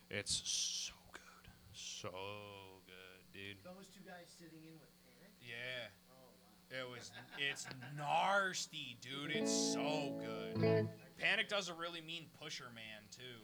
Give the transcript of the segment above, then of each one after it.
It's so good. So good, dude. Those two guys sitting in with Panic? Yeah. Oh, wow. It's nasty, dude. It's so good. Panic does a really mean Pusher Man, too.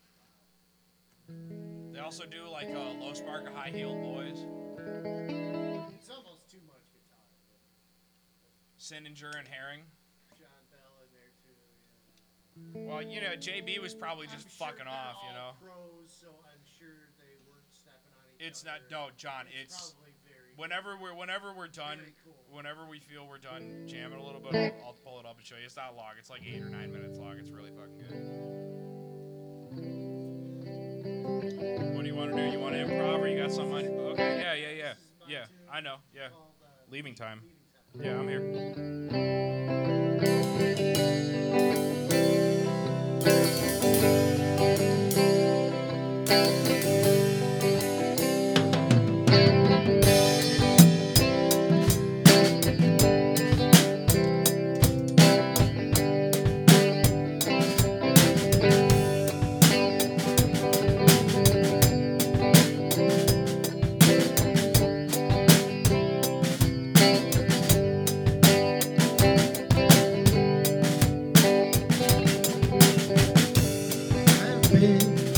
They also do like Low Spark of High Heeled Boys. It's almost too much guitar. Sinninger and Herring. John Bell in there too. Yeah. Well, you know, JB was probably just I'm sure fucking they're off, you all know. Pros, so I'm sure they weren't stepping on each It's other. not, no, John. It's probably very. whenever we're done, Very cool. whenever we feel we're done jamming a little bit, I'll pull it up and show you. It's not long. It's like 8 or 9 minutes long. It's really fucking good. What do you want to do? You want to improv or you got something on? Okay, yeah. I know. Yeah. Leaving time. Yeah, I'm here. I've been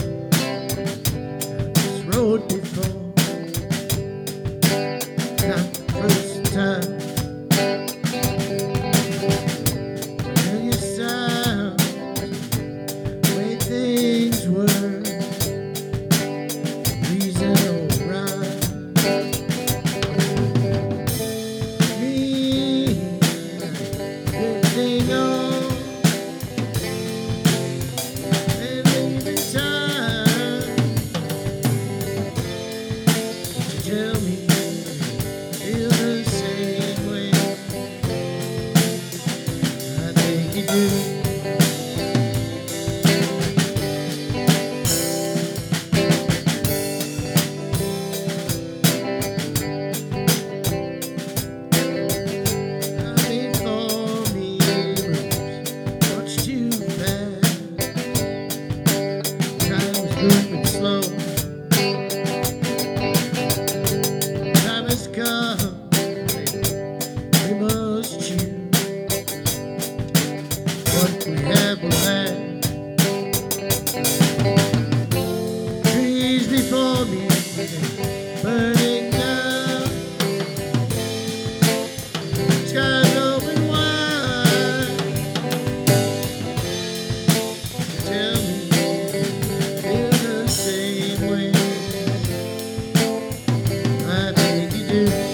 down this road before. Not the first time. Familiar sounds, the way things were. Reason or rhyme. Me, drifting on. And leaving time to tell me feel the same way. I think you do. Before me moves much too fast. Time is moving slow. Time has come. We must choose. What we have will have. Trees before me burning down. Skies open wide. Tell me, feel the same way. I think you do.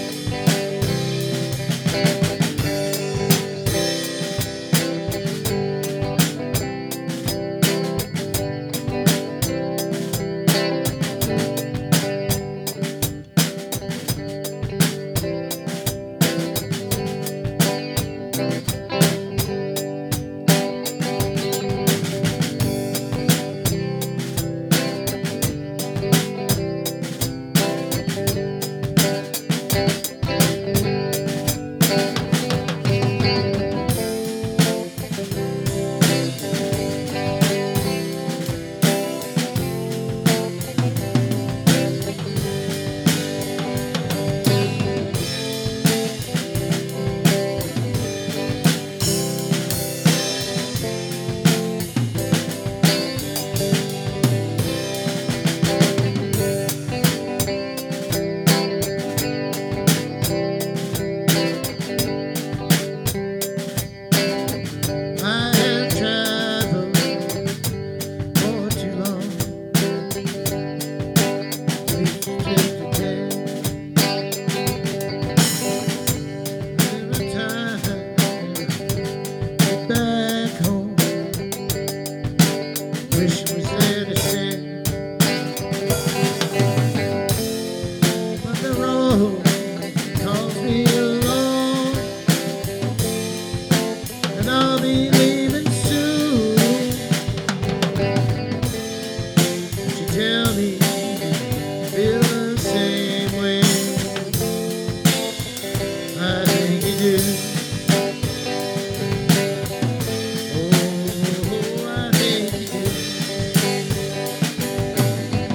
I have traveled for too long. It's just a day. Every time I get back home, wish it was there to stay. But the road calls me alone. And I'll be leaving soon. But you tell me you feel the same way. I think you do. Oh, I think you do.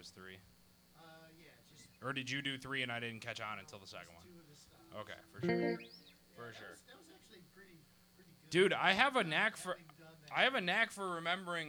was 3. Yeah, just Or did you do 3 and I didn't catch on until the second one? 2 of the stuff. Okay, for sure. For sure. That was actually pretty good. Dude, I have a knack for Having done that. I have a knack for remembering